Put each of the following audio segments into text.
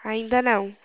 Ainda não.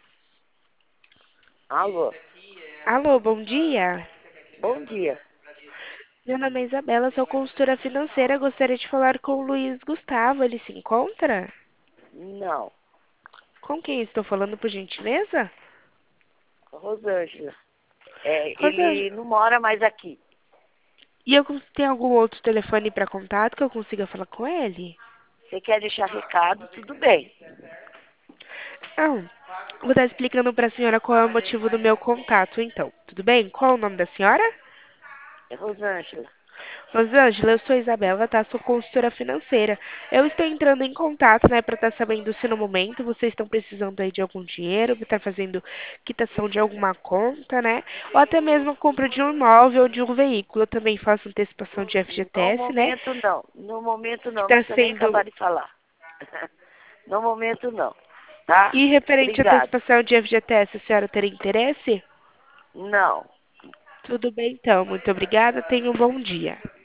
Alô, Alô, bom dia. bom dia. Meu nome é Isabela, sou consultora financeira. Gostaria de falar com o Luiz Gustavo. Ele se encontra? Não, Com quem estou falando, por gentileza? Rosângela. É, Rosângela. ele não mora mais aqui. E eu tenho algum outro telefone para contato que eu consiga falar com ele? Você quer deixar recado? Tudo bem. Não. Vou estar explicando para a senhora qual é o motivo do meu contato, então. Tudo bem? Qual o nome da senhora? É Rosângela. Rosângela, eu sou Isabela, tá? Sou consultora financeira. Eu estou entrando em contato, né, para estar sabendo se no momento vocês estão precisando aí de algum dinheiro, para estar fazendo quitação de alguma conta, né? Ou até mesmo a compra de um imóvel ou de um veículo. Eu também faço antecipação de No FGTS, né? momento não. No momento Que não. Não está precisa nem sendo. acabar de falar. No momento não. Tá? E referente à Obrigado. antecipação de FGTS, a senhora teria interesse? Não. Tudo bem, então. Muito obrigada. Tenha um bom dia.